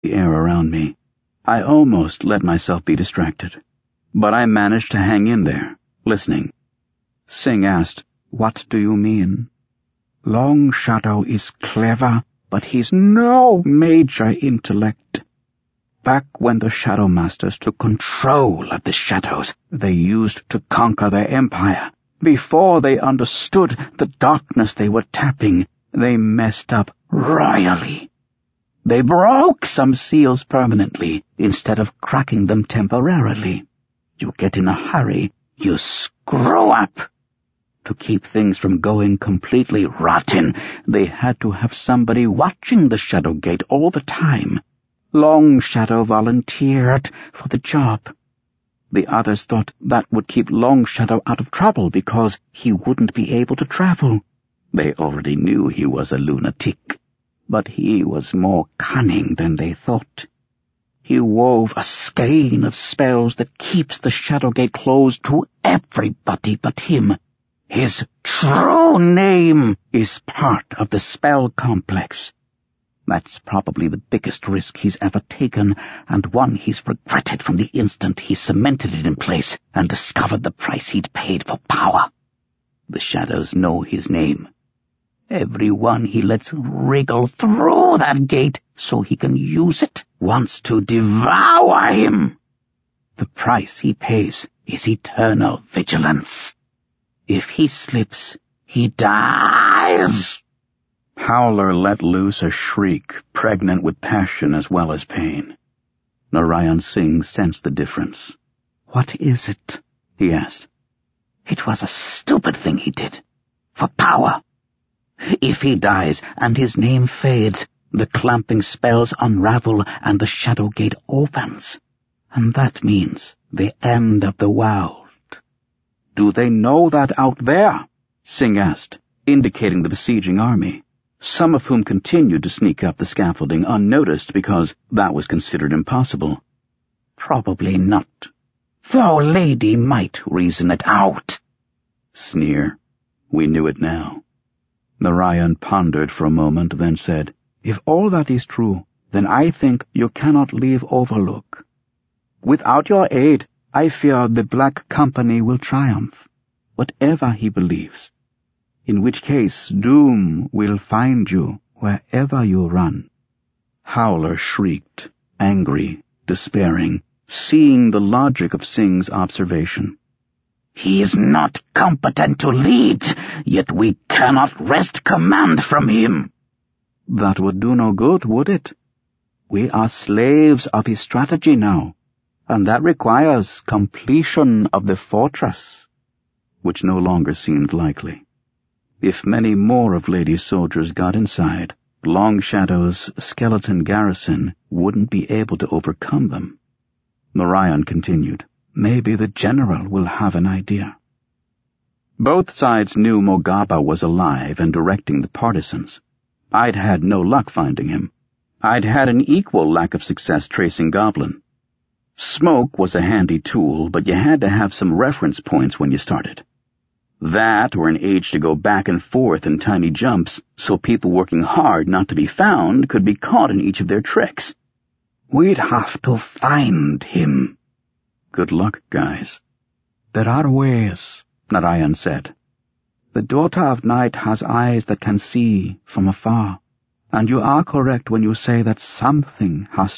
the air around me. I almost let myself be distracted, but I managed to hang in there, listening. Singh asked, "What do you mean?" "Long Shadow is clever, but he's no major intellect. Back when the Shadow Masters took control of the shadows they used to conquer their empire, before they understood the darkness they were tapping, they messed up royally. They broke some seals permanently instead of cracking them temporarily. You get in a hurry, you screw up. To keep things from going completely rotten, they had to have somebody watching the Shadow Gate all the time. Long Shadow volunteered for the job. The others thought that would keep Long Shadow out of trouble because he wouldn't be able to travel. They already knew he was a lunatic, but he was more cunning than they thought. He wove a skein of spells that keeps the Shadow Gate closed to everybody but him. His true name is part of the spell complex. That's probably the biggest risk he's ever taken, and one he's regretted from the instant he cemented it in place and discovered the price he'd paid for power. The shadows know his name. Everyone he lets wriggle through that gate so he can use it wants to devour him. The price he pays is eternal vigilance. If he slips, he dies." Howler let loose a shriek, pregnant with passion as well as pain. Narayan Singh sensed the difference. "What is it?" he asked. "It was a stupid thing he did. For power. If he dies and his name fades, the clamping spells unravel and the Shadow Gate opens. And that means the end of the world." "Do they know that out there?" Singh asked, indicating the besieging army, some of whom continued to sneak up the scaffolding unnoticed because that was considered impossible. "Probably not. Though Lady might reason it out." Sneer. We knew it now. Narayan pondered for a moment, then said, "If all that is true, then I think you cannot leave Overlook. Without your aid, I fear the Black Company will triumph, whatever he believes. In which case doom will find you wherever you run." Howler shrieked, angry, despairing, seeing the logic of Singh's observation. "He is not competent to lead, yet we cannot wrest command from him." "That would do no good, would it? We are slaves of his strategy now, and that requires completion of the fortress," which no longer seemed likely. If many more of Lady's soldiers got inside, Long Shadow's skeleton garrison wouldn't be able to overcome them. Narayan continued, "Maybe the general will have an idea." Both sides knew Mogaba was alive and directing the partisans. I'd had no luck finding him. I'd had an equal lack of success tracing Goblin. Smoke was a handy tool, but you had to have some reference points when you started. That or an age to go back and forth in tiny jumps, so people working hard not to be found could be caught in each of their tricks. "We'd have to find him." "Good luck, guys." "There are ways," Narayan said. "The Daughter of Night has eyes that can see from afar, and you are correct when you say that something has